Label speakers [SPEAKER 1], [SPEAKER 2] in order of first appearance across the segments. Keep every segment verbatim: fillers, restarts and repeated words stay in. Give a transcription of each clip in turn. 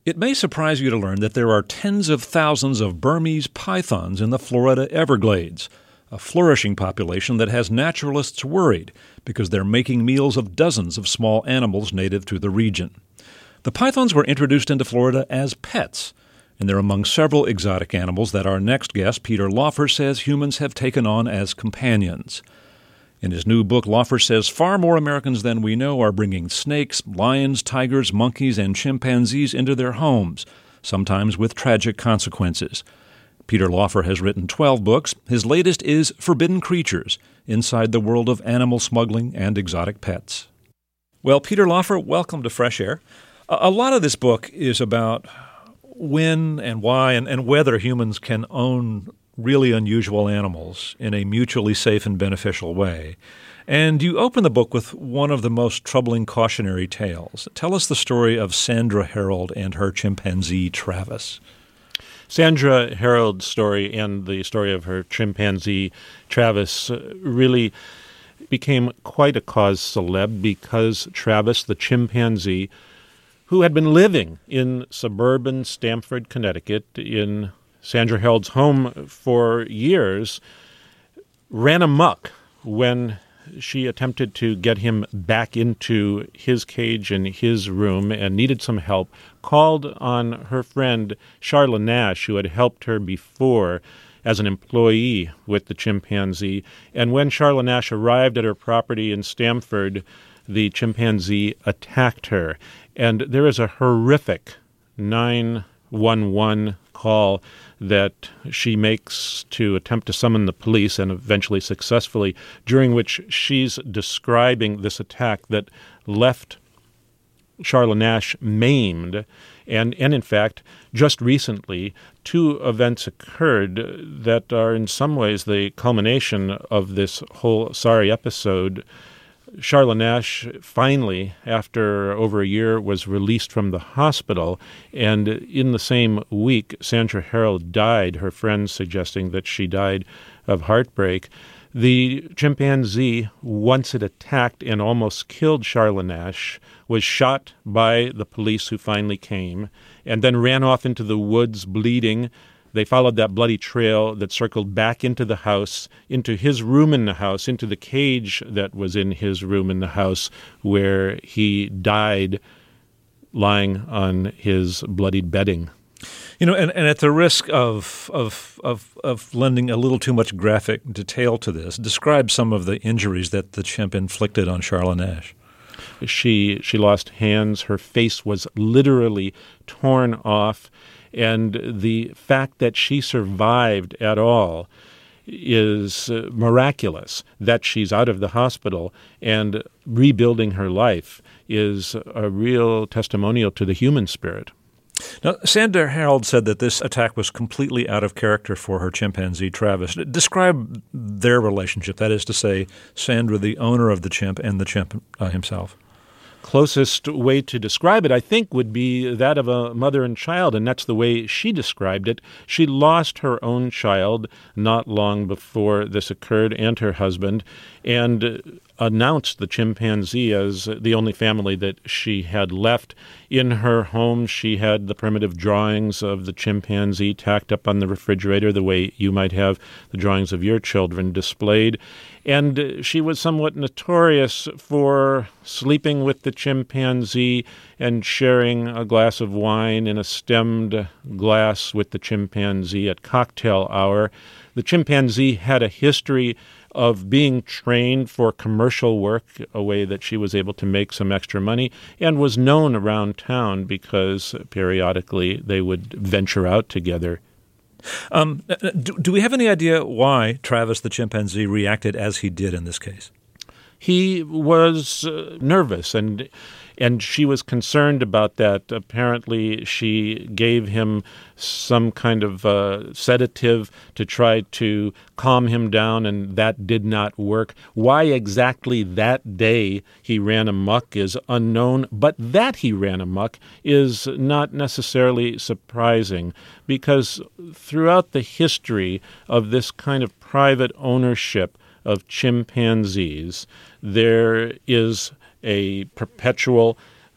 [SPEAKER 1] It may surprise you to learn that there are tens of thousands of Burmese pythons in the Florida Everglades, a flourishing population that has naturalists worried because they're making meals of dozens of small animals native to the region. The pythons were introduced into Florida as pets, and they're among several exotic animals that our next guest, Peter Laufer, says humans have taken on as companions. In his new book, Laufer says far more Americans than we know are bringing snakes, lions, tigers, monkeys, and chimpanzees into their homes, sometimes with tragic consequences. Peter Laufer has written twelve books. His latest is Forbidden Creatures, Inside the World of Animal Smuggling and Exotic Pets. Well, Peter Laufer, welcome to Fresh Air. A lot of this book is about when and why and, and whether humans can own really unusual animals in a mutually safe and beneficial way. And you open the book with one of the most troubling cautionary tales. Tell us the story of Sandra Harold and her chimpanzee, Travis.
[SPEAKER 2] Sandra Harold's story and the story of her chimpanzee, Travis, really became quite a cause célèbre because Travis, the chimpanzee, who had been living in suburban Stamford, Connecticut, in Sandra Harold's home for years, ran amok when she attempted to get him back into his cage in his room and needed some help, called on her friend Charla Nash, who had helped her before as an employee with the chimpanzee. And when Charla Nash arrived at her property in Stamford, the chimpanzee attacked her. And there is a horrific nine one one call that she makes to attempt to summon the police, and eventually successfully, during which she's describing this attack that left Charla Nash maimed. And, and in fact, just recently, two events occurred that are in some ways the culmination of this whole sorry episode. Charla Nash finally, after over a year, was released from the hospital, and in the same week, Sandra Harold died, her friends suggesting that she died of heartbreak. The chimpanzee, once it attacked and almost killed Charla Nash, was shot by the police who finally came, and then ran off into the woods bleeding. They followed that bloody trail that circled back into the house, into his room in the house, into the cage that was in his room in the house, where he died lying on his bloodied bedding.
[SPEAKER 1] You know, and, and at the risk of, of of of lending a little too much graphic detail to this, describe some of the injuries that the chimp inflicted on Charla Nash.
[SPEAKER 2] She she lost hands. Her face was literally torn off. And the fact that she survived at all is uh, miraculous. That she's out of the hospital and rebuilding her life is a real testimonial to the human spirit.
[SPEAKER 1] Now, Sandra Harold said that this attack was completely out of character for her chimpanzee, Travis. Describe their relationship, that is to say, Sandra, the owner of the chimp, and the chimp uh, himself.
[SPEAKER 2] Closest way to describe it, I think, would be that of a mother and child, and that's the way she described it. She lost her own child not long before this occurred, and her husband, and announced the chimpanzee as the only family that she had left. In her home, she had the primitive drawings of the chimpanzee tacked up on the refrigerator, the way you might have the drawings of your children displayed. And she was somewhat notorious for sleeping with the chimpanzee and sharing a glass of wine in a stemmed glass with the chimpanzee at cocktail hour. The chimpanzee had a history of being trained for commercial work, a way that she was able to make some extra money, and was known around town because periodically they would venture out together.
[SPEAKER 1] Um, do, do we have any idea why Travis the chimpanzee reacted as he did in this case?
[SPEAKER 2] He was uh, nervous, and and she was concerned about that. Apparently, she gave him some kind of uh, sedative to try to calm him down, and that did not work. Why exactly that day he ran amok is unknown, but that he ran amok is not necessarily surprising, because throughout the history of this kind of private ownership of chimpanzees, there is a perpetual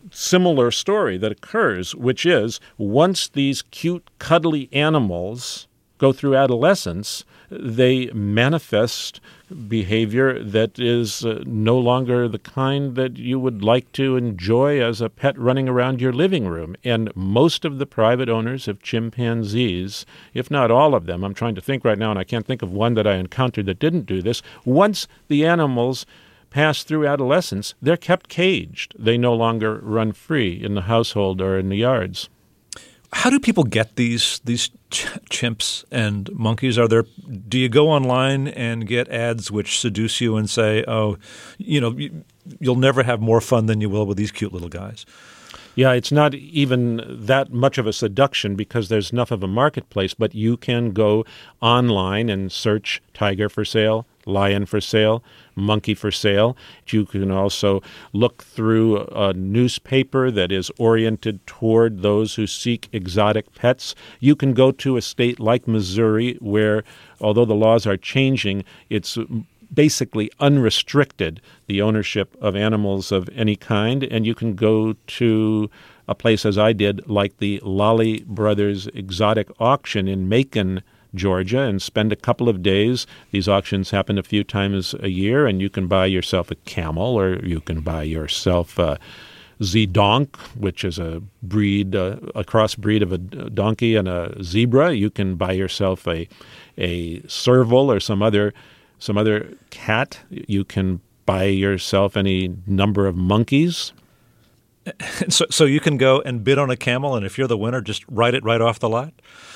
[SPEAKER 2] similar story that occurs, which is once these cute, cuddly animals go through adolescence, they manifest behavior that is uh, no longer the kind that you would like to enjoy as a pet running around your living room. And most of the private owners of chimpanzees, if not all of them, I'm trying to think right now, and I can't think of one that I encountered that didn't do this, once the animals pass through adolescence, they're kept caged. They no longer run free in the household or in the yards.
[SPEAKER 1] How do people get these these ch- chimps and monkeys? Are there? Do you go online and get ads which seduce you and say, "Oh, you know, you, you'll never have more fun than you will with these cute little guys"?
[SPEAKER 2] Yeah, it's not even that much of a seduction because there's enough of a marketplace, but you can go online and search tiger for sale, lion for sale, monkey for sale. You can also look through a newspaper that is oriented toward those who seek exotic pets. You can go to a state like Missouri where, although the laws are changing, it's basically unrestricted, the ownership of animals of any kind, and you can go to a place, as I did, like the Lolly Brothers Exotic Auction in Macon, Georgia, and spend a couple of days. These auctions happen a few times a year, and you can buy yourself a camel, or you can buy yourself a Zedonk, which is a breed, uh, a crossbreed of a donkey and a zebra. You can buy yourself a a serval or some other some other cat. You can buy yourself any number of monkeys.
[SPEAKER 1] So, so you can go and bid on a camel, and if you're the winner, just ride it right off the lot?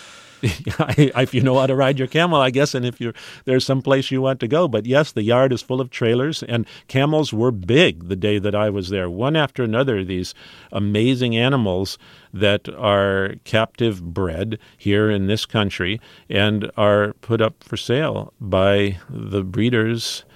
[SPEAKER 2] If you know how to ride your camel, I guess, and if you're there's some place you want to go. But yes, the yard is full of trailers, and camels were big the day that I was there. One after another, these amazing animals that are captive bred here in this country and are put up for sale by the breeders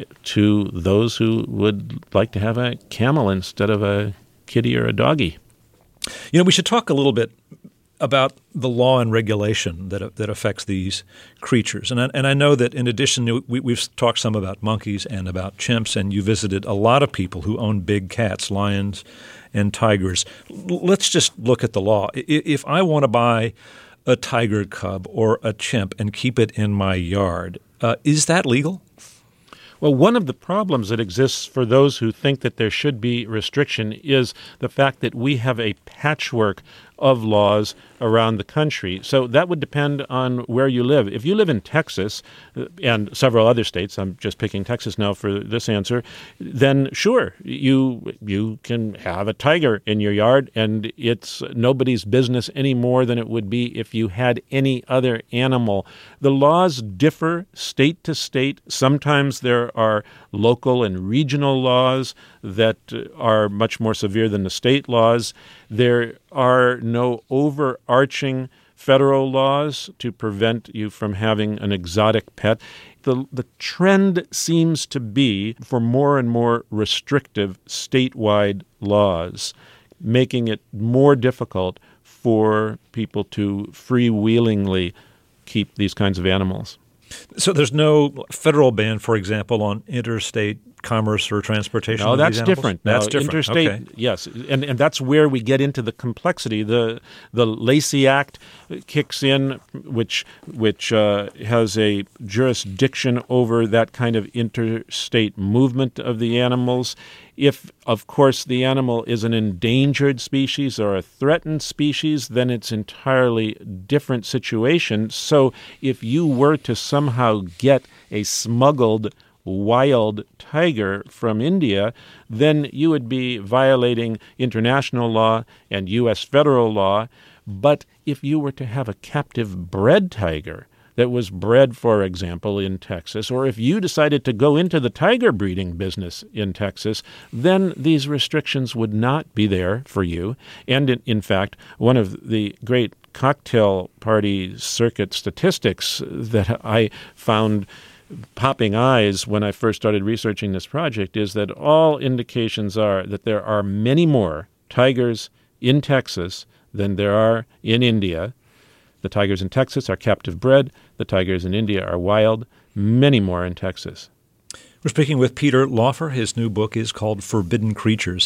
[SPEAKER 2] to those who would like to have a camel instead of a kitty or a doggy.
[SPEAKER 1] You know, we should talk a little bit about the law and regulation that that affects these creatures. And I, and I know that in addition, we, we've talked some about monkeys and about chimps, and you visited a lot of people who own big cats, lions and tigers. Let's just look at the law. If I want to buy a tiger cub or a chimp and keep it in my yard, uh, is that legal?
[SPEAKER 2] Well, one of the problems that exists for those who think that there should be restriction is the fact that we have a patchwork of laws around the country. So that would depend on where you live. If you live in Texas and several other states, I'm just picking Texas now for this answer, then sure, you you can have a tiger in your yard, and it's nobody's business any more than it would be if you had any other animal. The laws differ state to state. Sometimes there are local and regional laws that are much more severe than the state laws. There are no overarching federal laws to prevent you from having an exotic pet. The, the trend seems to be for more and more restrictive statewide laws, making it more difficult for people to freewheelingly keep these kinds of animals.
[SPEAKER 1] So there's no federal ban, for example, on interstate commerce or transportation?
[SPEAKER 2] No,
[SPEAKER 1] of
[SPEAKER 2] that's
[SPEAKER 1] these animals?
[SPEAKER 2] different.
[SPEAKER 1] That's
[SPEAKER 2] now,
[SPEAKER 1] different.
[SPEAKER 2] Interstate,
[SPEAKER 1] okay.
[SPEAKER 2] Yes, and and that's where we get into the complexity. The the Lacey Act kicks in, which which uh, has a jurisdiction over that kind of interstate movement of the animals. If, of course, the animal is an endangered species or a threatened species, then it's entirely different situation. So if you were to somehow get a smuggled wild tiger from India, then you would be violating international law and U S federal law. But if you were to have a captive bred tiger that was bred, for example, in Texas, or if you decided to go into the tiger breeding business in Texas, then these restrictions would not be there for you. And in, in fact, one of the great cocktail party circuit statistics that I found popping eyes when I first started researching this project is that all indications are that there are many more tigers in Texas than there are in India. The tigers in Texas are captive bred. The tigers in India are wild. Many more in Texas.
[SPEAKER 1] We're speaking with Peter Laufer. His new book is called Forbidden Creatures.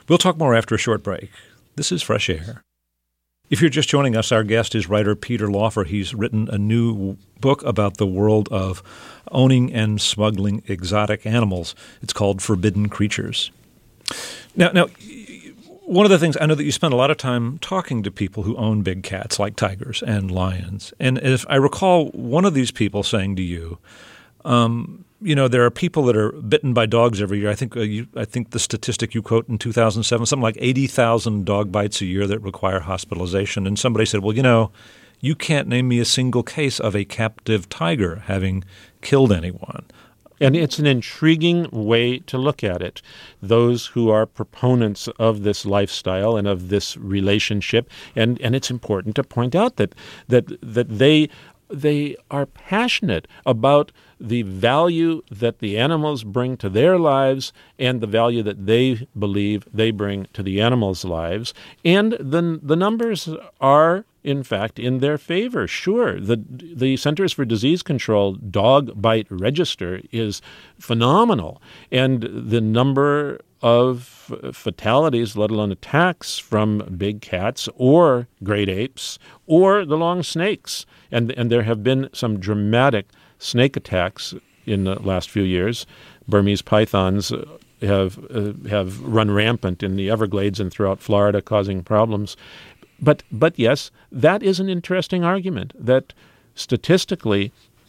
[SPEAKER 1] We'll talk more after a short break. This is Fresh Air. If you're just joining us, our guest is writer Peter Laufer. He's written a new book about the world of owning and smuggling exotic animals. It's called Forbidden Creatures. Now, now, one of the things, I know that you spend a lot of time talking to people who own big cats like tigers and lions. And if I recall one of these people saying to you, um, you know, there are people that are bitten by dogs every year. I think uh, you, I think the statistic you quote in two thousand seven, something like eighty thousand dog bites a year that require hospitalization. And somebody said, well, you know, you can't name me a single case of a captive tiger having killed anyone.
[SPEAKER 2] And it's an intriguing way to look at it. Those who are proponents of this lifestyle and of this relationship, and, and it's important to point out that that that they they are passionate about the value that the animals bring to their lives and the value that they believe they bring to the animals' lives. And the, the numbers are, in fact, in their favor. Sure, the the Centers for Disease Control dog bite register is phenomenal, and the number of fatalities, let alone attacks, from big cats or great apes or the long snakes, and and there have been some dramatic snake attacks in the last few years. Burmese pythons have uh, have run rampant in the Everglades and throughout Florida, causing problems. But but yes, that is an interesting argument, that statistically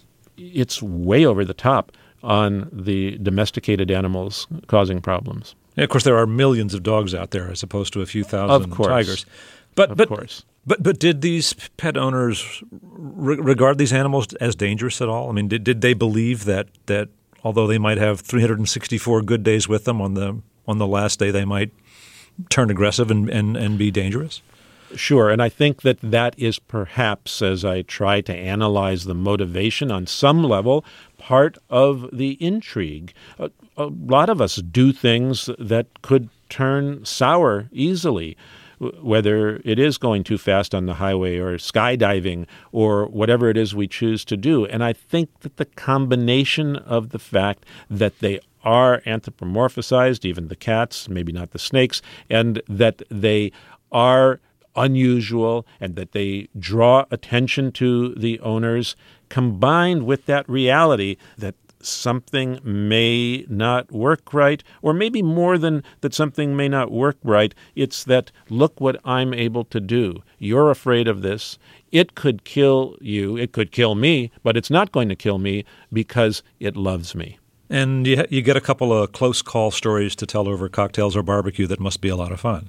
[SPEAKER 2] it's way over the top on the domesticated animals causing problems.
[SPEAKER 1] And of course, there are millions of dogs out there as opposed to a few thousand
[SPEAKER 2] of course.
[SPEAKER 1] tigers. But,
[SPEAKER 2] of
[SPEAKER 1] but,
[SPEAKER 2] course.
[SPEAKER 1] But but did these pet owners re- regard these animals as dangerous at all? I mean, did did they believe that that although they might have three hundred sixty-four good days with them, on the on the last day they might turn aggressive and, and, and be dangerous?
[SPEAKER 2] Sure, and I think that that is perhaps, as I try to analyze the motivation on some level, part of the intrigue. A, a lot of us do things that could turn sour easily, whether it is going too fast on the highway or skydiving or whatever it is we choose to do. And I think that the combination of the fact that they are anthropomorphized, even the cats, maybe not the snakes, and that they are unusual and that they draw attention to the owners, combined with that reality that something may not work right, or maybe more than that something may not work right, it's that, look what I'm able to do. You're afraid of this. It could kill you. It could kill me, but it's not going to kill me because it loves me.
[SPEAKER 1] And you, you get a couple of close call stories to tell over cocktails or barbecue that must be a lot of fun.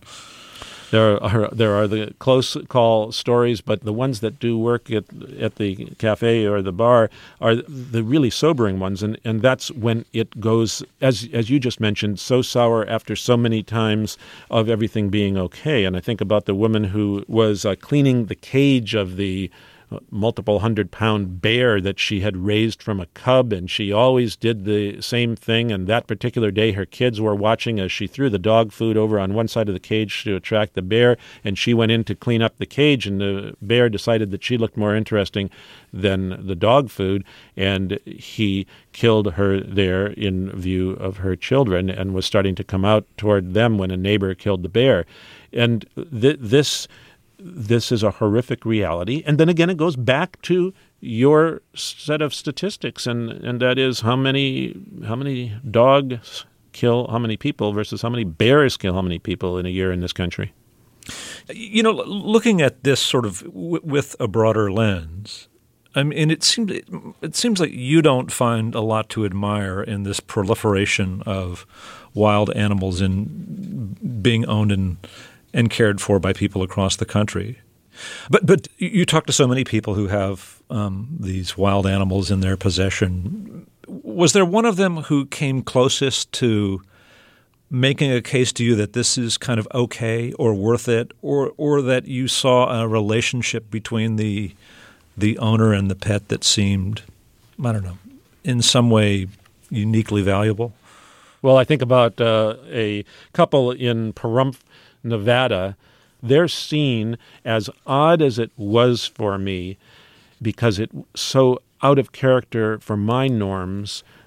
[SPEAKER 2] There are there are the close call stories, but the ones that do work at at the cafe or the bar are the really sobering ones, and, and that's when it goes, as as you just mentioned, so sour after so many times of everything being okay. And I think about the woman who was uh, cleaning the cage of the multiple hundred pound bear that she had raised from a cub, and she always did the same thing. And that particular day, her kids were watching as she threw the dog food over on one side of the cage to attract the bear, and she went in to clean up the cage, and the bear decided that she looked more interesting than the dog food, and he killed her there in view of her children and was starting to come out toward them when a neighbor killed the bear. And th- this This is a horrific reality. And then again, it goes back to your set of statistics, and, and that is how many how many dogs kill how many people versus how many bears kill how many people in a year in this country.
[SPEAKER 1] You know, looking at this sort of w- with a broader lens, I mean, it seems it, it seems like you don't find a lot to admire in this proliferation of wild animals in being owned and and cared for by people across the country. But but you talk to so many people who have um, these wild animals in their possession. Was there one of them who came closest to making a case to you that this is kind of okay or worth it, or or that you saw a relationship between the the owner and the pet that seemed, I don't know, in some way uniquely valuable?
[SPEAKER 2] Well, I think about uh, a couple in Pahrump, Nevada. They're seen, as odd as it was for me, because it so out of character for my norms,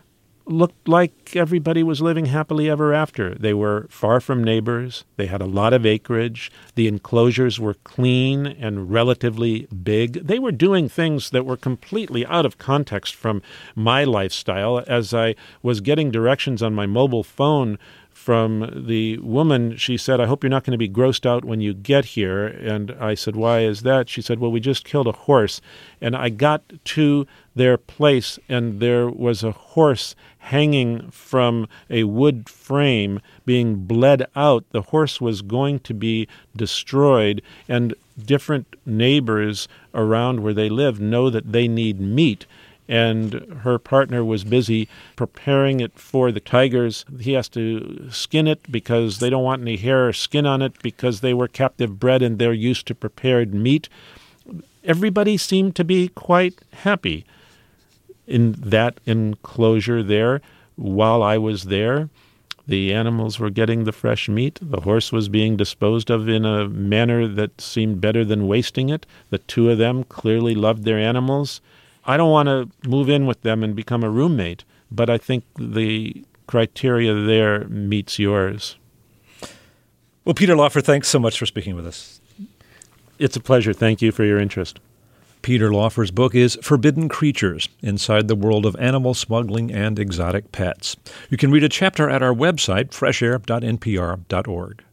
[SPEAKER 2] looked like everybody was living happily ever after. They were far from neighbors. They had a lot of acreage. The enclosures were clean and relatively big. They were doing things that were completely out of context from my lifestyle. As I was getting directions on my mobile phone from the woman, she said, "I hope you're not going to be grossed out when you get here." And I said, "Why is that?" She said, "Well, we just killed a horse." And I got to their place, and there was a horse hanging from a wood frame being bled out. The horse was going to be destroyed, and different neighbors around where they live know that they need meat. And her partner was busy preparing it for the tigers. He has to skin it because they don't want any hair or skin on it because they were captive bred and they're used to prepared meat. Everybody seemed to be quite happy in that enclosure there. While I was there, the animals were getting the fresh meat. The horse was being disposed of in a manner that seemed better than wasting it. The two of them clearly loved their animals. I don't want to move in with them and become a roommate, but I think the criteria there meets yours.
[SPEAKER 1] Well, Peter Laufer, thanks so much for speaking with us.
[SPEAKER 2] It's a pleasure. Thank you for your interest.
[SPEAKER 1] Peter Laufer's book is Forbidden Creatures, Inside the World of Animal Smuggling and Exotic Pets. You can read a chapter at our website, fresh air dot n p r dot org.